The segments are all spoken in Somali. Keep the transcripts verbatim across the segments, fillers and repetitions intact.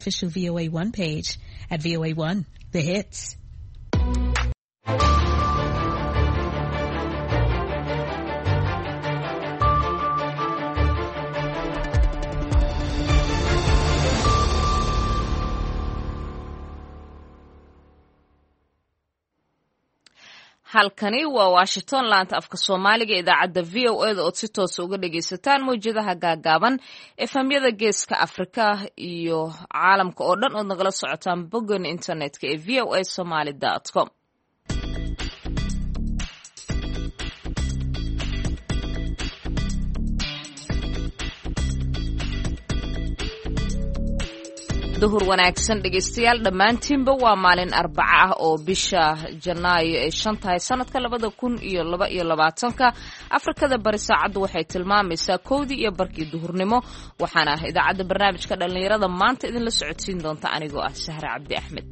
Official V O A one page at V O A one, the hits. halkani waa Washington laanta afka Soomaaliga idaacadda V O A da oo si toos uga dhageysataan mowjadaha gaagaaban efamyada geeska Afrika iyo caalamka oo dhan oo nagala socotaan boggan internetka ee v o a somali dot com. duhur wanaagsan dhegeystayaal dhammaantiinba waa maalin arbaca ah oo bisha Janaayo ee shan tahay sanadka labada kun iyo laba iyo labaatanka Afrikada bari saacadu waxay tilmaamaysaa kowdii iyo barkii duhurnimo waxaana idaacadda barnaamijka dhalinyarada maanta idin la socodsiin doonta anigoo ah Sahra Cabdi Axmed.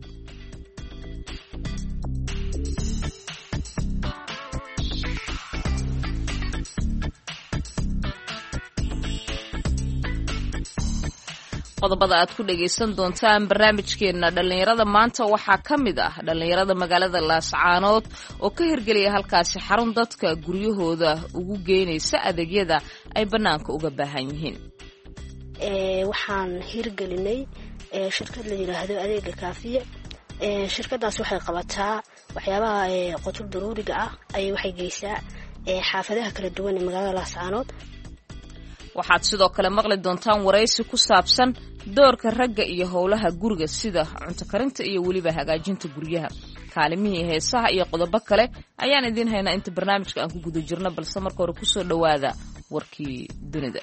qodobada aad ku dhageysan doontaan barnaamijkeena dhalinyarada maanta waxaa ka mid ah dhalinyarada magaalada Laascaanood oo ka hirgeliya halkaasi xarun dadka guryahooda ugu geynaysa adeegyada ay banaanka uga baahan yihiin. ee waxaan hirgelinay ee shirkad la yiraahdo adeega kaafiye ee shirkadaas waxay qabataa waxyaabaha ee qotul daruuriga ah ay waxay geysaa ee xaafadaha kala duwan ee magaalada Laascaanood. waxaad sidoo kale maqli doontaan wareysi ku saabsan doorka ragga iyo howlaha guriga sida cunto karinta iyo waliba hagaajinta guryaha kaalimihii heesaha iyo qodobo kale ayaan idin haynaa inta barnaamijka aan ku guda jirno balse marka hore kusoo dhawaada warkii dunida.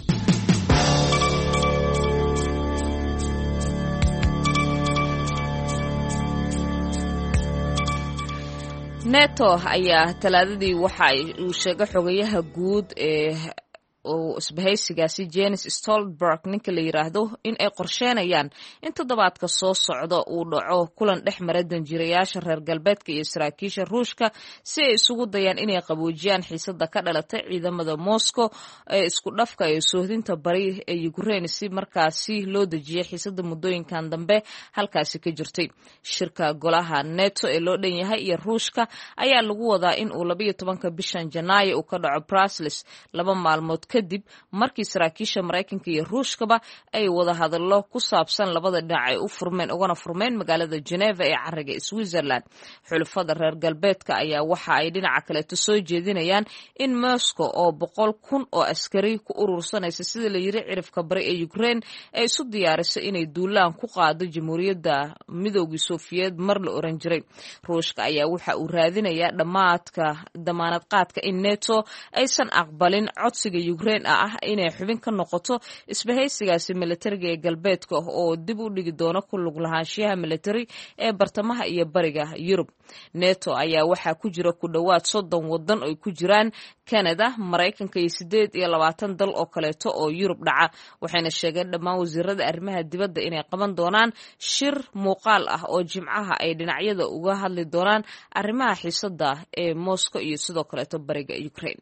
neto ayaa talaadadii waxa uu sheegay xogayaha guud ee oo isbahaysigaasi Jens Stoltenberg ninka la yiraahdo in ay qorsheenayaan in toddobaadka soo socda uu dhaco kulan dhexmara danjirayaasha reer galbeedka iyo saraakiisha Ruushka si ay isugu dayaan inay qaboojiyaan xiisada ka dhalatay ciidamada Moscow ee isku dhafka ee soohdinta bari ee Ukraine si markaasi loo dejiyay xiisada muddooyinkan dambe halkaasi ka jirtay. shirka golaha NATO ee loo dhan yahay iyo Ruushka ayaa lagu wadaa in uu laba iyo tobanka bishan Janaayo uu ka dhaco Brussels laba maalmood kadib markii saraakiisha Mareykanka iyo Ruushkaba ay wada hadallo ku saabsan labada dhinac ay u furmeen ugana furmeen magaalada Geneva ee cariga Switzerland. xulafada reer galbeedka ayaa waxa ay dhinaca kale soo jeedinayaan in Moscow oo boqol kun oo askari ku urursanaysa sida la yiri cirifka bari ee Ukraine ay isu diyaariso inay duulaan ku qaado Jamhuuriyadda Midowga Soviet mar la oran jiray. Ruushka ayaa waxa uu raadinayaa dhamaadka damaanad qaadka in NATO aysan aqbalin codsiga Ukraine ah inay xubin ka noqoto isbahaysigaasi militariga ee galbeedka oo dib u dhigi doono ku lug lahaanshiyaha military ee bartamaha iyo bariga Yurub. NATO ayaa waxa ku jira ku dhawaad soddon wadan oo ku jiraan Canada, Mareykanka iyo siddeed iyo labaatan dal oo kaleeto oo Yurub dhaca waxayna sheegeen dhammaan wasiirada arrimaha dibadda inay qaban doonaan shir muuqaal ah oo Jimcaha ay dhinacyada uga hadli doonaan arrimaha xiisada ee Moscow iyo sidoo kaleeto bariga Ukraine.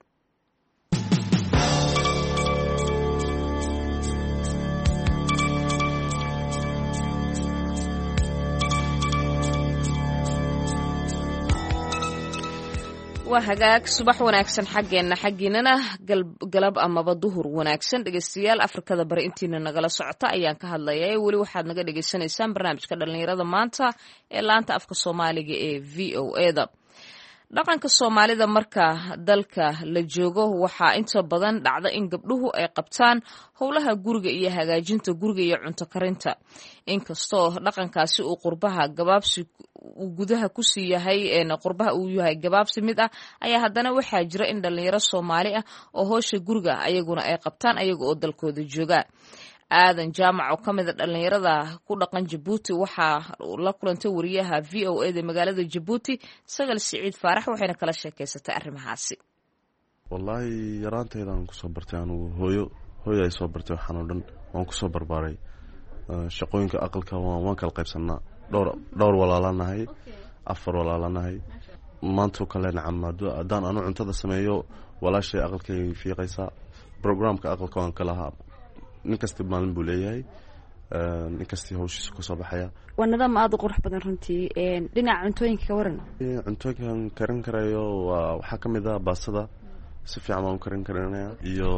waa hagaag subax wanaagsan xaggeena xaggiinana galab amaba duhur wanaagsan dhegeystayaal Afrikada bari intiina nagala socota ayaan ka hadlayaa wali waxaad naga dhageysanaysaan barnaamijka dhalinyarada maanta ee laanta afka Soomaaliga ee V O A da. dhaqanka Soomaalida marka dalka la joogo waxaa inta badan dhacda in gabdhuhu ay qabtaan howlaha guriga iyo hagaajinta guriga iyo cunto karinta. inkastoo dhaqankaasi uu qurbaha gabaabsi uu gudaha ku sii yahay ee qurbaha uu yahay gabaabsi mid ah ayaa haddana waxaa jira in dhalinyaro Soomaali ah oo howsha guriga ayaguna ay qabtaan ayaga oo dalkooda jooga. aadan jaamac oo kamid ah dhalinyarada ku dhaqan Djibouti waxa la kulantay wariyaha V O A da magaalada Djibouti Sagal Siciid Faarax waxayna kala sheekaysatay arrimahaasi. wallahi yaraantaydan ku soo bartay anu hooyo hooyo ay soo bartay waxaan oo dhan waan ku soo barbaaray shaqooyinka aqalka waan kala qaybsanaa dhowr dhowr walaalanahay afar walaalanahay maanta kale nacam hadaan anu cuntada sameeyo walaashay aqalkay fiiqaysa programka aqalka waan kala haa nin kasta maalin buu leeyahay inkastii hawshiisa kasoo baxaya. waa nidaam aada u qurux badan runtii. dhinaca cuntooyinka ka waran. cuntooyinkan karin karayo waa waxaa ka mid ah baastada si fiican baan u karin karinaya iyo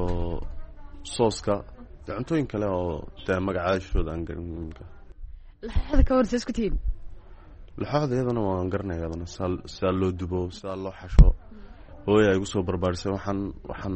sooska cuntooyin kale oo dee magacaashooda aan garin. laxooxda ka waran saisku tihiin. laxooxda iyadana waan garanaya iyadana sidaa loo dubo sidaa loo xasho hooya ay igu soo barbaarisay. waxaan waxaan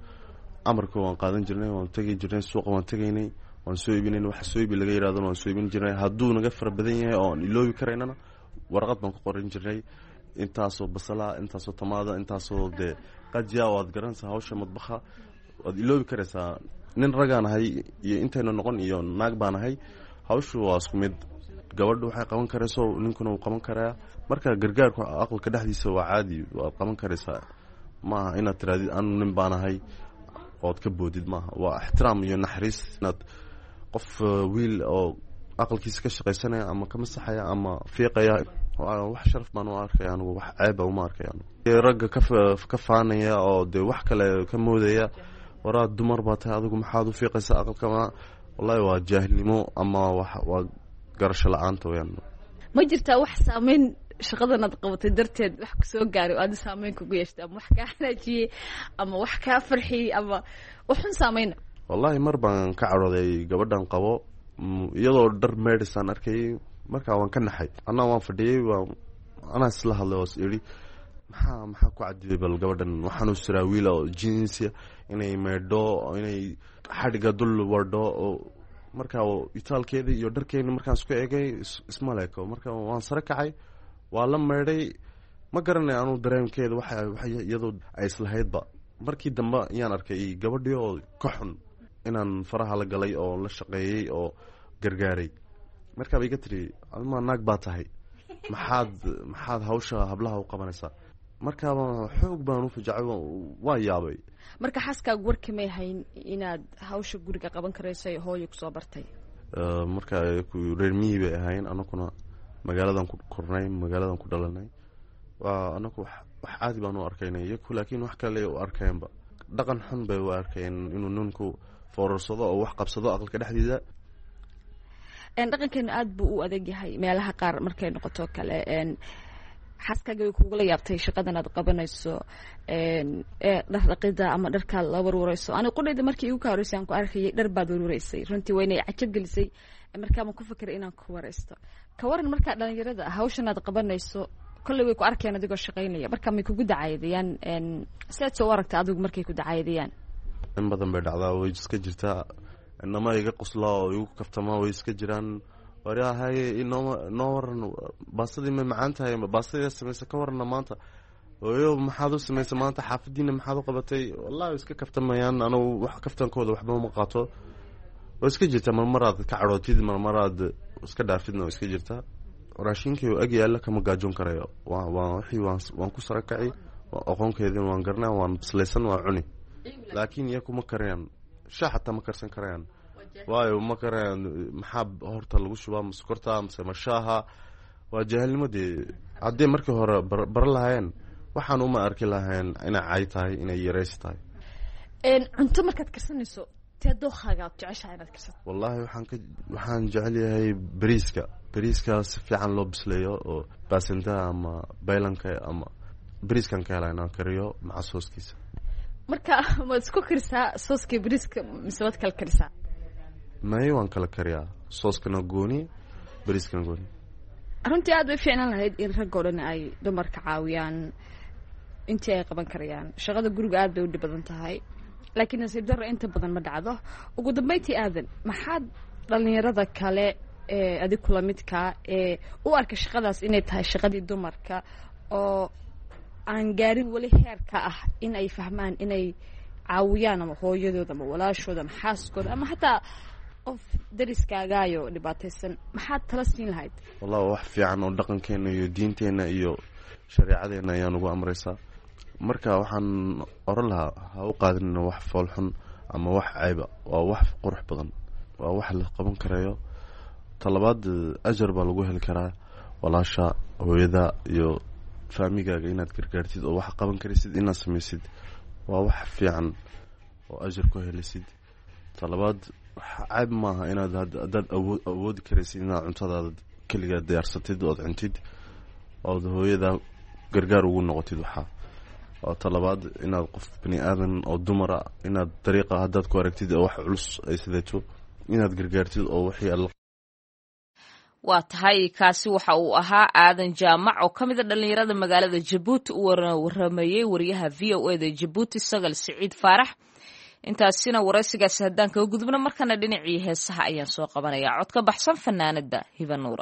amarka waan qaadan jirnay waan tegi jirnay suuqa waan tegaynay waan soo iibinayn waxa soo iibi laga yiraahdo waan soo iibin jirnay. hadduu naga fara badan yahay oo aan iloobi karaynana warqad baan ku qoran jirnay intaasoo basala intaasoo tamaada intaasoo dee qajiya waad garanaysaa hawsha madbaxa waad iloobi karaysaa. nin ragaan ahay iyo intaynu noqon iyo naag baan ahay hawshu waa isku mid. gabadhu waxay qaban karayso ninkuna wuu qaban karaa. marka gargaarku aqalka dhexdiisa waa caadi waad qaban karaysaa maaha inaad tiraadid anu nin baan ahay ood ka boodid maaha. waa ixtiraam iyo naxariis inaad qof wiil oo aqalkiisa ka shaqaysanaya ama ka masaxaya ama fiiqaya wax sharaf baan u arkaya anigu wax ceeba uma arkaya. ragga ka faanaya oo dee wax kale ka moodaya waraa dumar baa tahay adigu maxaad u fiiqaysaa aqalka. wallahi waa jaahilnimo ama waa garasho la-aanta weyaan. ma jirtaa wax saameyn shaqadan aad qabatay darteed wax kusoo gaaray oo aada saameyn kugu yeeshtay ama wax kaa hanaajiyey ama wax kaa farxiyey ama waxun saameyna. wallahi mar baan ka cadhooday gabadhan qabo iyadoo dhar meedhisaan arkayay markaa waan ka naxay. anaa waan fadhiyey waa anaa isla hadlay oo is idhi maxaa maxaa ku cadiyay bal gabadhan waxaan u siraa wiila oo jinsia inay meedho inay xadhiga dul wardho oo markaa itaalkeeda iyo dharkeena markaan isku egay isma leeko. marka waan sare kacay waa la meedhay ma garanay anuu dareemkeeda waxa iyadoo ay islahaydba. markii dambe ayaan arkay gabadhii oo ka xun inaan faraha la galay oo la shaqeeyey oo gargaaray. markaaba iga tiri adma naag baa tahay maxaad maxaad hawsha hablaha u qabanaysaa. markaaba xoog baan u fajacay waa yaabay. marka xaaskaagu warkamay hayn inaad hawsha guriga qaban karayso hooyo kusoo bartay. marka reer miyi bay ahayn anakuna magaaladan ku kornay magaaladan ku dhalanay waa anaku wax caadi baan u arkaynay iyaku laakiin wax kale u arkeenba dhaqan xun bay u arkeen inuu ninku foorarsado oo wax qabsado aqalka dhexdiisa. dhaqankeenu aada buu u adag yahay meelaha qaar markay noqoto kale. xaaskaaga way kugula yaabtay shaqadan aad qabanayso dhar dhaqida ama dharkaa la warwareyso. ani qudhayda markii igu ka horeysay aan ku arkayay dhar baad warwareysay runtii waynay cajab gelisay. markaama ku fikiray inaan ku wareysto ka waran markaa dhalinyarada hawshan aad qabanayso kolley way ku arkeen adigoo shaqaynaya marka may kugu dacaydayaan siaad soo aragta adigu markay ku dacaydayaan. in badan bay dhacdaa way iska jirtaa inama iga quslaa oo igu kaftama way iska jiraan. waryahay inoo noo waran baasadii ma macaan tahay baasadii samaysa ka warana maanta ooyo maxaad u samaysa maanta xaafadiina maxaad u qabatay. wallahi iska kaftamayaan anigu wax kaftankooda waxba ma qaato. way iska jirtaa marmaraad ka cadhootid marmaraad iska dhaafidna way iska jirtaa. raashinkii ag yaalla kama gaajoon karayo waa wixii waan ku sara kaci aqoonkeedina waan garanaa waan bislaysan waa cuni laakiin iyaku ma karayaan shaah xataa ma karsan karayaan waayo ma karayaan maxaa horta lagu shubaa maskorta mase mashaaha. waa jaahilnimadii haddii markii hore baran lahaayeen waxaan uma arki lahayn inay cay tahay inay yaraysi tahay. cunto markaad karsanayso tee dookhaaga aad jeceshahay inaad karsato. wallaahi waxaan ka waxaan jecel yahay bariiska bariiska si fiican loo bisleeyo oo baasintaha ama baylanka ama bariiskan ka helaa inaan kariyo maca sooskiisa. marka waad isku karisaa sooska bariiska mise waad kala karisaa. may waan kala kariyaa sooskana gooni bariiskana gooni. runtii aad bay fiicnaan lahayd in raggoo dhan ay dumarka caawiyaan intii ay qaban karayaan. shaqada guriga aad bay u dhib badan tahay laakiin nasiib darro inta badan ma dhacdo. ugu dambeyntii aadan maxaad dhalinyarada kale ee adig kula midkaa ee u arka shaqadaas inay tahay shaqadii dumarka oo aan gaarin weli heerka ah in ay fahmaan inay caawiyaan ama hooyadooda ama walaashooda ama xaaskooda ama xataa qof dariskaagaayo dhibaataysan maxaad tala siin lahayd. wallahi wax fiican oo dhaqankeena iyo diinteena iyo shareecadeena ayaa nagu amraysaa. marka waxaan oran lahaa ha u qaadinina wax foolxun ama wax cayba waa wax qurux badan waa wax la qaban karayo. talabaad ajar baa lagu heli karaa walaasha hooyada iyo faamigaaga inaad gargaartid oo wax qaban karaysid inaad samaysid waa wax fiican oo ajar ku helisid. talabaad caab maaha inaad haddaad awood awoodi karaysid inaad cuntadaada keligaa diyaarsatid ood cuntid ood hooyada gargaar ugu noqotid. waxaa oo talabaad inaad qof bani aadan oo dumara inaad dariiqa haddaad ku aragtid oo wax culus ay sidato inaad gargaartid oo wixii alla. waa tahay kaasi waxa uu ahaa aadan jaamac oo ka mid a dhallinyarada magaalada jabuuti u waramayey wariyaha v o eda jabuuti sagal siciid faarax. intaasina waraysigaasi haddaan kaga gudubno markana dhinacii heesaha ayaan soo qabanayaa cod ka baxsan fanaanada hiba nuura.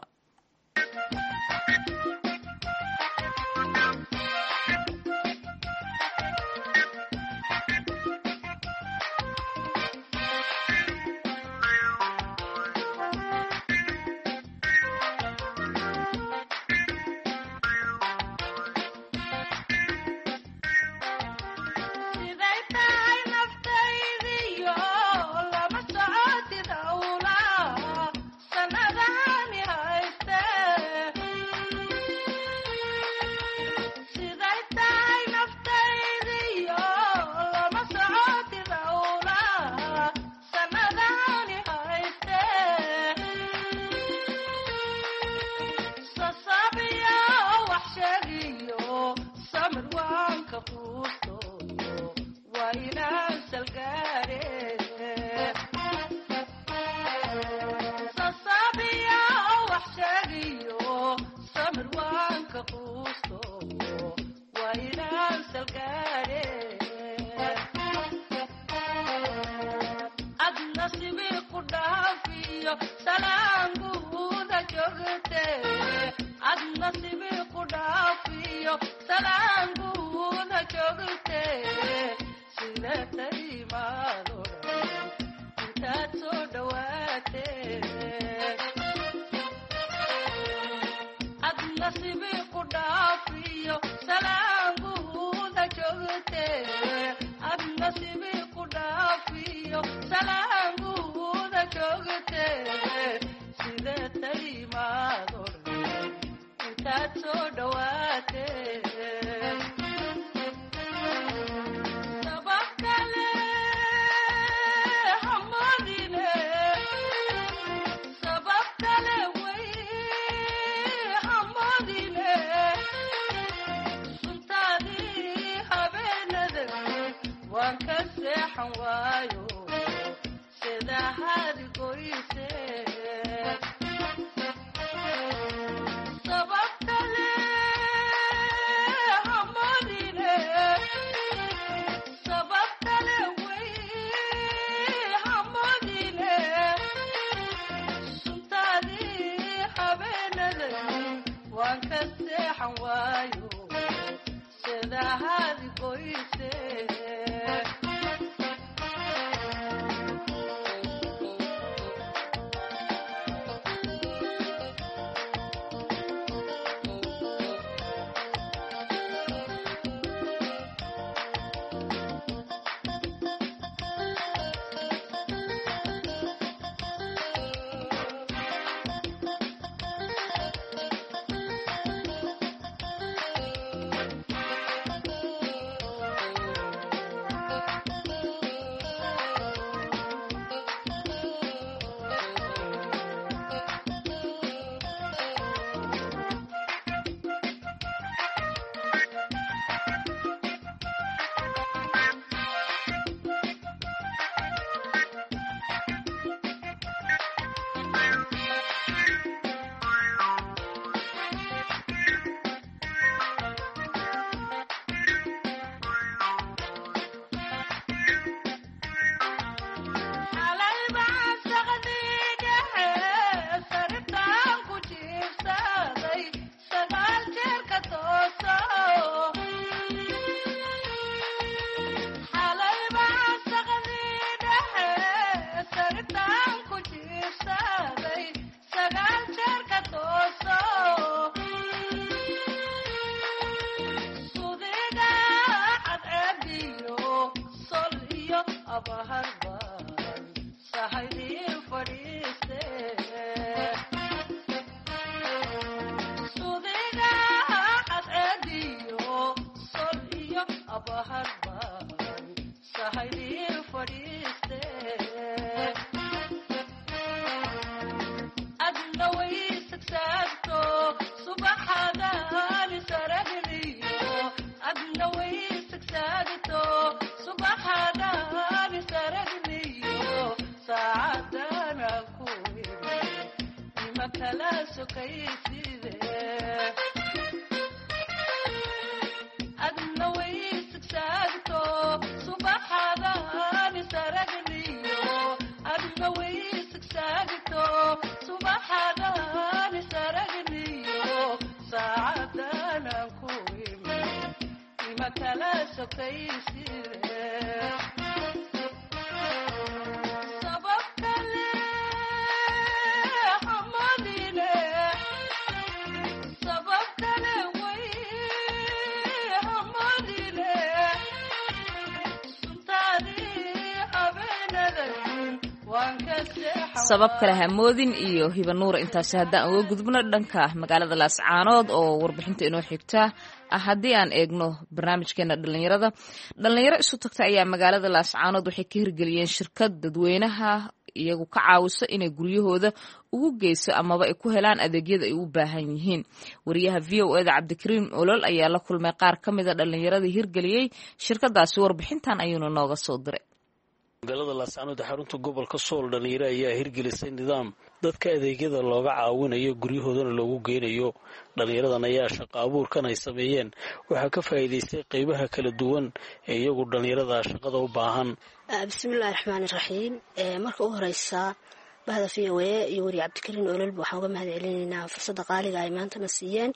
sabab kale hamoodin iyo hibanuura intaasi haddaan uga gudubno dhanka magaalada laascaanood oo warbixinta inoo xigta ah haddii aan eegno barnaamijkeena dhalinyarada dhalinyaro isu tagta ayaa magaalada laascaanood waxay ka hirgeliyeen shirkad dadweynaha iyagu ka caawiso inay guryahooda ugu geyso amaba ay ku helaan adeegyada ay u baahan yihiin wariyaha v o eda cabdikariim olol ayaa la kulmay qaar ka mida dhalinyaradii hirgeliyey shirkadaasi warbixintan ayuuna nooga soo diray magaalada laascaanood xarunta gobolka sool dhalinyaro ayaa hirgelisay nidaam dadka adeegyada looga caawinayo guryahoodana loogu geynayo dhalinyaradan ayaa shaqo abuurkan ay sameeyeen waxaa ka faa'iidaystay qeybaha kala duwan ee iyagu dhalinyarada shaqada u baahan. bismillahi raxmaani raxiim marka u horeysa bahda v o a iyo wariye cabdikariin ololba waxaan uga mahad celinaynaa fursadda qaaliga ay maantana siiyeen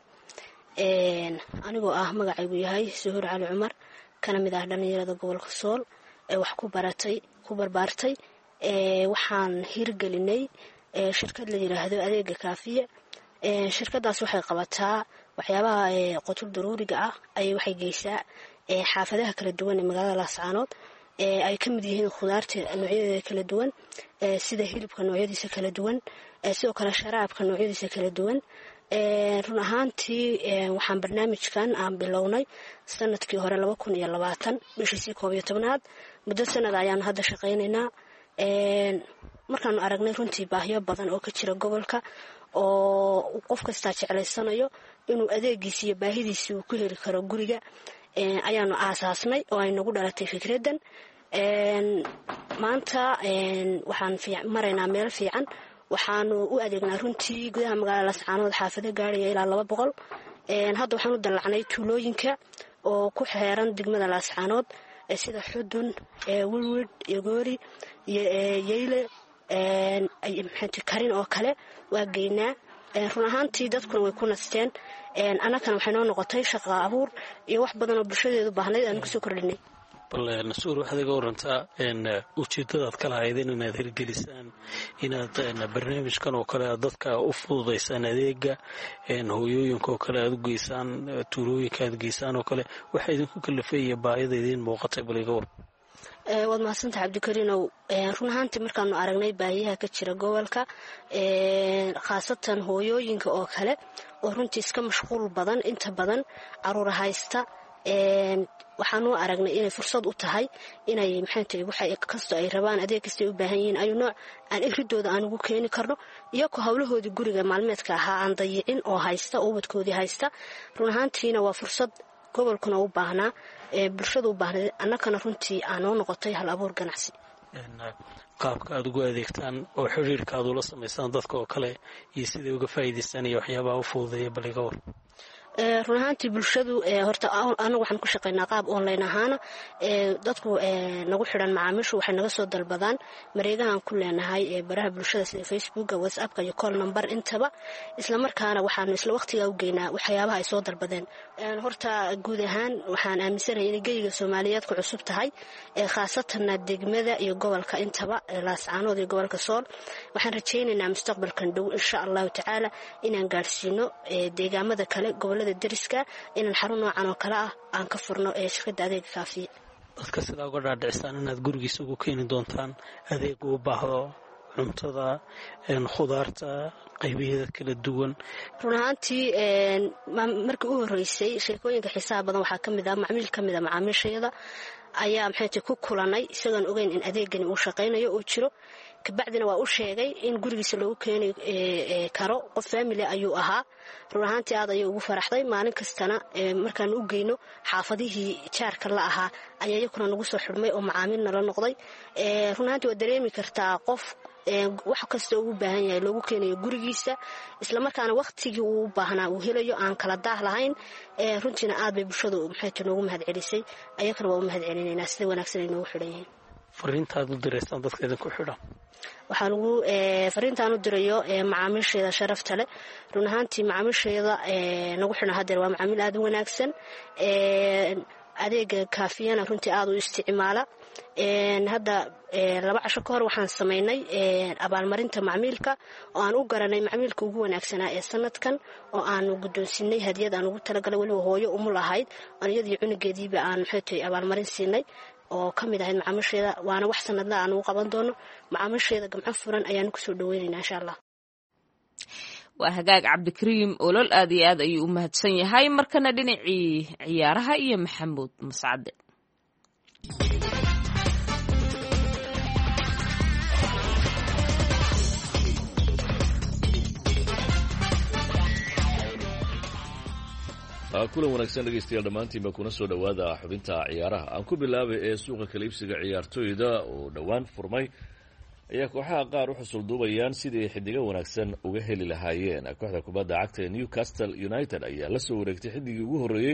anigoo ah magacaygu yahay suhuur cali cumar kana mid ah dhalinyarada gobolka sool ee wax ku baratay ku barbaartay waxaan hirgelinay shirkad la yiraahdo adeega kaafiye shirkadaas waxay qabataa waxyaabaha qotul daruuriga ah ay waxay geysaa xaafadaha kala duwan ee magaalada laascaanood ay ka mid yihiin khudaarta noocyadeeda kala duwan sida hilibka noocyadiisa kala duwan sidoo kale sharaabka noocyadiisa kala duwan run ahaantii waxaan barnaamijkan aan bilownay sanadkii hore laba kun iyo labaatan bishiisii koob iyo tobnaad muddo sanad ayaanu hadda shaqaynaynaa markaanu aragnay runtii baahiyo badan oo ka jira gobolka oo qof kastaa jeclaysanayo inuu adeegiisi iyo baahidiisi uu ku heli karo guriga ayaanu aasaasnay oo ay nagu dhalatay fikraddan maanta waxaan maraynaa meel fiican waxaanu u adeegnaa runtii gudaha magaalada laascaanood xaafado gaaraya ilaa laba boqol hadda waxaan u dallacnay tuulooyinka oo ku xeeran degmada laascaanood sida xudun wilwid iyo goori iyo yeyle karin oo kale waa geynaa run ahaantii dadkuna way ku nasteen annagana waxay noo noqotay shaqa abuur iyo wax badan oo bulshadeedu baahnayd aanu kusoo kordhinay. bal nasuur waxaad iga warantaa ujeedadaad ka lahaydeen inaad hirgelisaan inaad barnaamijkan oo kale aad dadka u fududaysaan adeega hooyooyinka oo kale aad u geysaan tuulooyinka aad geysaan oo kale waxaa idinku kalafay iyo baahida idiin muuqatay bal iga war. waad mahadsantaha cabdikariinow run ahaantii markaanu aragnay baahiyaha ka jira gobolka khaasatan hooyooyinka oo kale oo runtii iska mashquul badan inta badan caruura haysta waxaanu aragnay inay fursad u tahay inay maxaantahay waxa kastoo ay rabaan adeeg kastay u baahan yihiin ayu nooc aan iridooda aan ugu keeni karno iyagoo howlahoodii guriga maalmeedka ahaa aan dayicin oo haysta oo ubadkoodii haysta run ahaantiina waa fursad gobolkuna u baahnaa bulshada u baahnayd annagana runtii aanoo noqotay hal abuur ganacsi. qaabka aad ugu adeegtaan oo xiriirka aad ula samaysaan dadka oo kale iyo siday uga faa'iidaystaan iyo waxyaabaha u fududeeya bal iga war. run ahaantii bulshadu horta anagu waxaan ku shaqaynaa qaab online ahaana dadku nagu xidhan macaamiishu waxay naga soo dalbadaan mareegahan ku leenahay baraha bulshada sida facebooka whatsappka iyo call number intaba islamarkaana waxaanu isla waqtigaa u geynaa waxyaabaha ay soo dalbadeen horta guud ahaan waxaan aaminsanahay inay geyga soomaaliyeed ku cusub tahay khaasatanna degmada iyo gobolka intaba laascaanood iyo gobolka sool waxaan rajaynaynaa mustaqbalkan dhow insha allahu tacaala inaan gaadhsiino deegaamada kale gobolada dariska inaan xarun noocan oo kale ah aan ka furno ee shirkadda adeega kaafiye. dadka sidaa uga dhaadhicisaan inaad gurigiisa ugu keeni doontaan adeeg uu baahdo cuntada khudaarta qaybaheeda kala duwan. run ahaantii markii u horeysay sheekooyinka xiisaha badan waxaa kamid ah macmiil kamid a macaamiishayada ayaa maxayta ku kulanay isagoon ogeyn in adeegani uu shaqaynayo uu jiro kabacdina waa u sheegay in gurigiisa loogu keeni karo qof family ayuu ahaa run ahaantii aad ayay ugu faraxday maalin kastana markaan u geyno xaafadihii jaarka la ahaa ayaa iyakuna nagu soo xidhmay oo macaamiil nala noqday run ahaantii waa dareemi kartaa qof wax kasta ugu baahan yahay loogu keenayo gurigiisa isla markaana waqtigii uu u baahnaa uu helayo aan kala daah lahayn runtiina aad bay bulshadu maxay tahay noogu mahad celisay ayakana waa u mahad celinaynaa sida wanaagsan ay noogu xidhan yihiin fariintaad u diraysaan dadka idinku xidhan waxaan ugu fariintaan u dirayo macaamiisheeda sharafta leh run ahaantii macaamiisheeda nagu xidhan haddeer waa macaamiil aad u wanaagsan adeega kaafiyana runtii aad u isticmaala hadda laba casho ka hor waxaan samaynay abaalmarinta macmiilka oo aan u garanay macmiilka ugu wanaagsanaa ee sanadkan oo aan guddoonsiinay hadiyad aan ugu talagalay weliba hooyo umul ahayd aan iyadii cunugeediiba aan maxay tahay abaalmarin siinay oo ka mid ahayd macaamiisheeda waana wax sanadla aan ugu qaban doono macaamiisheeda gamco furan ayaanu kusoo dhaweynaynaa insha allah waa hagaag cabdikariim olol aad iyo aad ayuu u mahadsan yahay markana dhinacii ciyaaraha iyo maxamuud mascade kulan wanaagsan dhegaystayaal dhammaantiinba kuna soo dhowaada xubinta ciyaaraha aan ku bilaabay ee suuqa kala iibsiga ciyaartooyda oo dhowaan furmay ayaa kooxaha qaar u xusul duubayaan sidii xidigo wanaagsan uga heli lahaayeen kooxda kubadda cagta ee Newcastle United ayaa la soo wareegtay xidigii ugu horreeyey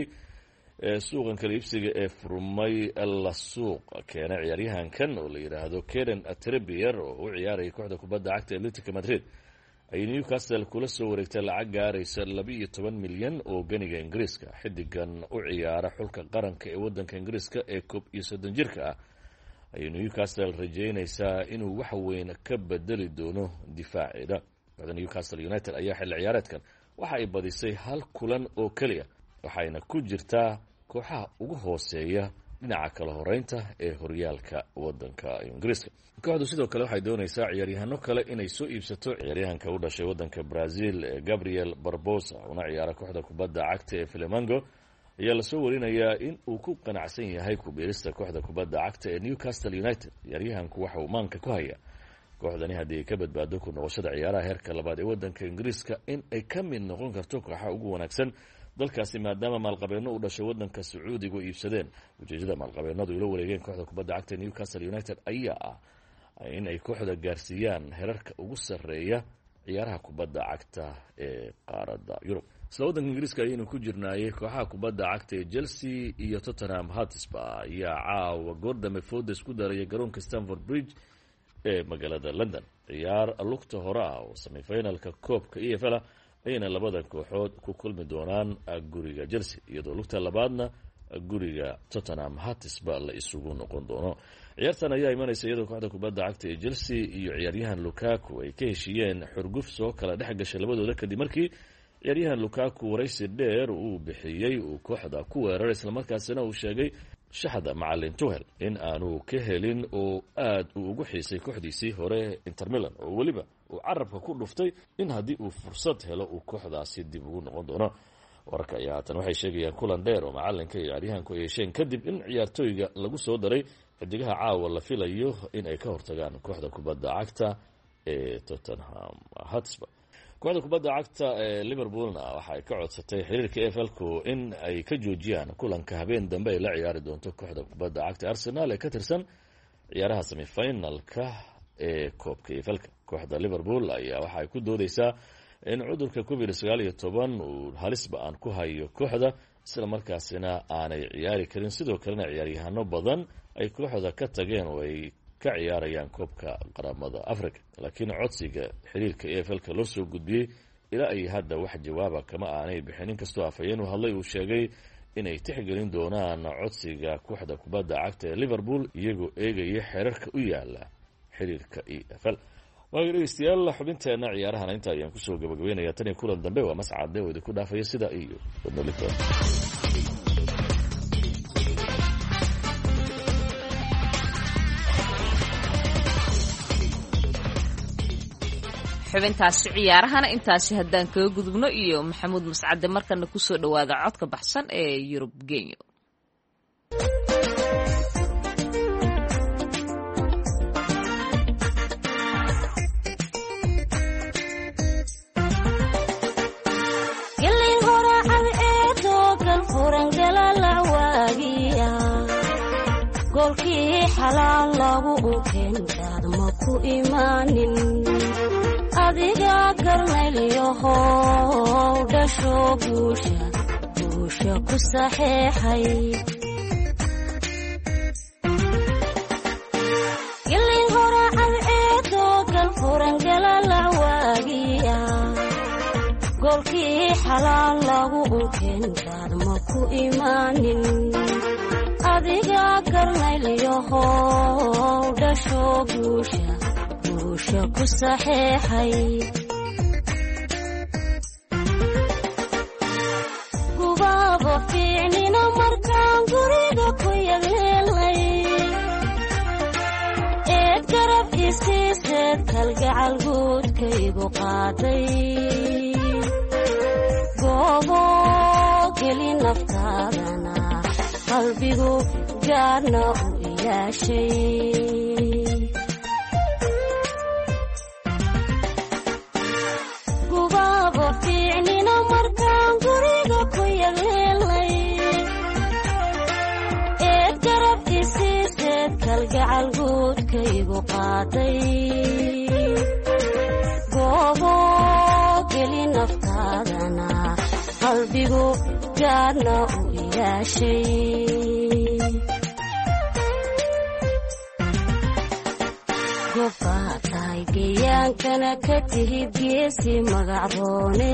ee suuqan kala iibsiga ee furmay la suuq keenay ciyaaryahankan oo la yiraahdo Kieran Trippier oo u ciyaaraya kooxda kubadda cagta ee Atletico Madrid ay Newcastle kula soo wareegtay lacag gaaraysa laba iyo toban milyan oo ganiga Ingiriiska xidigan u ciyaara xulka qaranka ee wadanka Ingiriiska ee koob iyo soddon jirka ah ay Newcastle rajeynaysaa inuu wax weyn ka bedeli doono difaaceeda kooxda Newcastle United ayaa xilli ciyaareedkan waxa ay badisay hal kulan oo kaliya waxayna ku jirtaa kooxaha ugu hooseeya dhinaca kala horeynta ee horyaalka wadanka Ingiriiska kooxdu sidoo kale waxay doonaysaa ciyaaryahano kale inay soo iibsato ciyaaryahanka u dhashay wadanka Brazil Gabriel Barbosa una ciyaara kooxda kubadda cagta ee Flamengo ayaa la soo warinayaa in uu ku qanacsan yahay ku biirista kooxda kubadda cagta ee Newcastle United ciyaaryahanku waxa uu maanka ku hayaa kooxdani haddii ay ka badbaado ku noqoshada ciyaaraha heerka labaad ee wadanka Ingiriiska in ay ka mid noqon karto kooxaha ugu wanaagsan dalkaasi maadaama maalqabeeno u dhashay wadanka Sacuudiga iibsadeen ujeedada maalqabeenadu ila wareegeen kooxda kubadda cagta ee Newcastle United ayaa ah in ay kooxda gaarsiiyaan heerarka ugu sareeya ciyaaraha kubadda cagta ee qaaradda Yurub isla wadanka Ingiriiska ayaynu ku jirnaayay kooxaha kubadda cagta ee Chelsea iyo Tottenham Hotspur ayaa caawa goordame foodes ku daraya garoonka Stamford Bridge ee magaalada London ciyaar lugta hore ah oo semifinalka koobka E F L ayna labada kooxood ku kulmi doonaan guriga Chelsea iyadoo lugta labaadna guriga Tottenham Hotspur la isugu noqon doono ciyaartan ayaa imanaysa iyadoo kooxda kubadda cagta ee Chelsea iyo ciyaaryahan Lukaku ay ka heshiyeen xurguf soo kala dhex gashay labadooda kadib markii ciyaaryahan Lukaku waraysi dheer uu bixiyay uu kooxda ku weeraray isla markaasina uu sheegay shaxda macallin Tuchel in aanu ka helin oo aad uu ugu xiisay kooxdiisii hore Inter Milan oo waliba uu carabka ku dhuftay in haddii uu fursad helo uu kooxdaasi dib ugu noqon doono wararka ayaa haatan waxay sheegayaan kulan dheer oo macallinka iyo ciyaaryahanku ay yeesheen kadib in ciyaartooyga lagu soo daray xidigaha caawa la filayo in ay ka hortagaan kooxda kubadda cagta ee Tottenham Hotspur kooxda kubadda cagta ee Liverpoolna waxay ka codsatay xiriirka E F L-ku in ay ka joojiyaan kulanka habeen dambe ay la ciyaari doonto kooxda kubadda cagta Arsenal ee ka tirsan ciyaaraha semifinalka ee koobka E F L-ka kooxda Liverpool ayaa waxay ku doodaysaa in cudurka covid sagaal iyo toban uu halis ba'an ku hayo kooxda isla markaasina aanay ciyaari karin sidoo kalena ciyaaryahano badan ay kooxda ka tageen oo ay ka ciyaarayaan koobka qaramada Afrika laakiin codsiga xiriirka E F L-ka loo soo gudbiyay ilaa ay hadda wax jawaaba kama aanay bixin inkastoo afhayeen uu hadlay uu sheegay inay tixgelin doonaan codsiga kooxda kubadda cagta ee Liverpool iyagoo eegaya xeerarka u yaala xiriirka E F L waagii dhegeystayaal xubinteena ciyaarahana inta ayaan kusoo gabagabeynayaa tan iyo kulan dambe waa mascade oo idinku dhaafaya sida iyo wadnolito xubintaasi ciyaarahana intaasi haddaan kaga gudubno iyo maxamuud mascade markana kusoo dhawaada codka baxsan ee Yurub Genyo xalaal lagu unkeenkaad ma ku imaanin adiga garnayliyahow dhasho guusha guusha ku saxeexay gilin hore cadceedoo galfuran galalacwaagiya goolkii xalaal lagu unkeenkaad ma ku imaanin adiga garnayliyahow dhasho guusha guusha ku saxeexay gubaaba fiicnina markaan guriga ku yagleelay eed garab isiiseed kalgacal guudkaygu qaaday goobo geli naftaadana qalbigu gaarna u ilaashay gubaaba fiicnina markaan guriga ku yagleelay eed garab isiiseed kalgacal guudkaygu qaaday goobo geli naftaadana qalbigu gaarna u gobbaa tahay geyaankana ka tihid geesi magacroone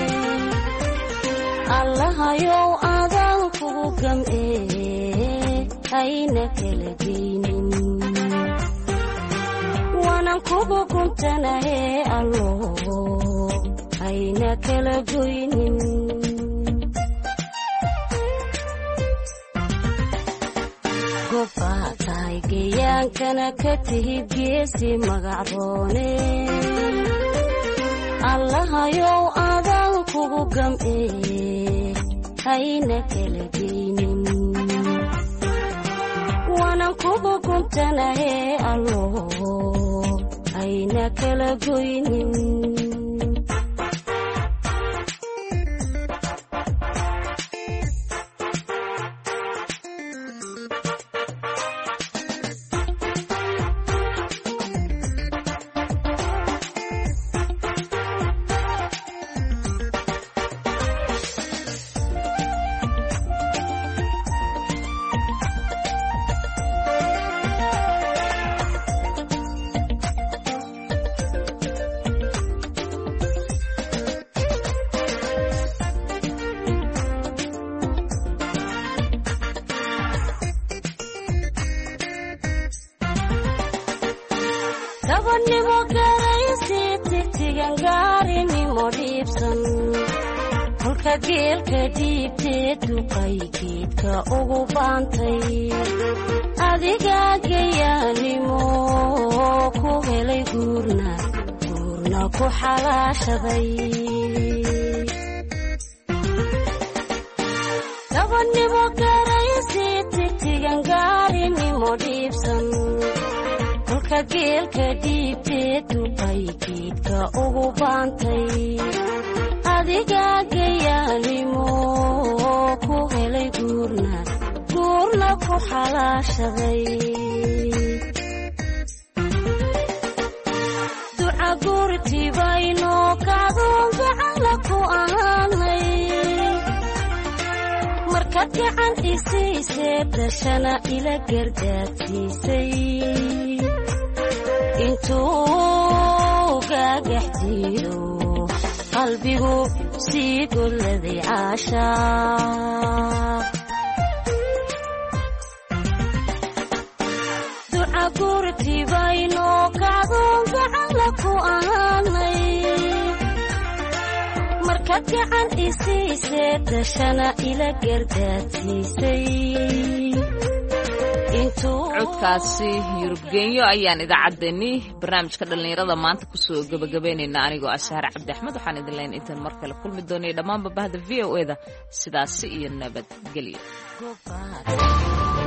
allahayow adaan kugu gam'ee hayna kala geynin waanan kugu guntanahee allo hayna kala goynin gobbaa tahay geyaankana ka tihid geesi magacroone allahayow adaan kugu gam'ee hayna kala geynin waanan kugu guntanahee allo hayna kala goynin gabadhnimo garaysi tigtigan gaarinimo dhiibsan kolka geelka dhiibtee duqay geedka ugu baantay adiga gayaanimo ku helay guurna guurna ku xalaashaday gabadhnimo garaysi tigtigan gaarinimo dhiibsan kolka geelka dhiibtee duqay geedka ugu baantay adiga gayaanimo ku helay guurna guurna ku xalaashaday duca guurtibayno kaadoon gacala ku ahaanay markaad gacan isiisee dashana ila gardaadsiisay intuu gaagax jiiro qalbigu sii golladay caashaaq duca guurtibayno kaadoon gacala ku ahaanay markaad gacan isiisee dashana ila gardaadsiisay codkaasi yurubgenyo ayaan idaacaddeenni barnaamijka dhallinyarada maanta kusoo gebagabaynaynaa anigoo ashaar cabdi axmed waxaan idin leyn intaan mar kale kulmi doonay dhammaanba bahda v o e da sidaasi iyo nabadgelyo.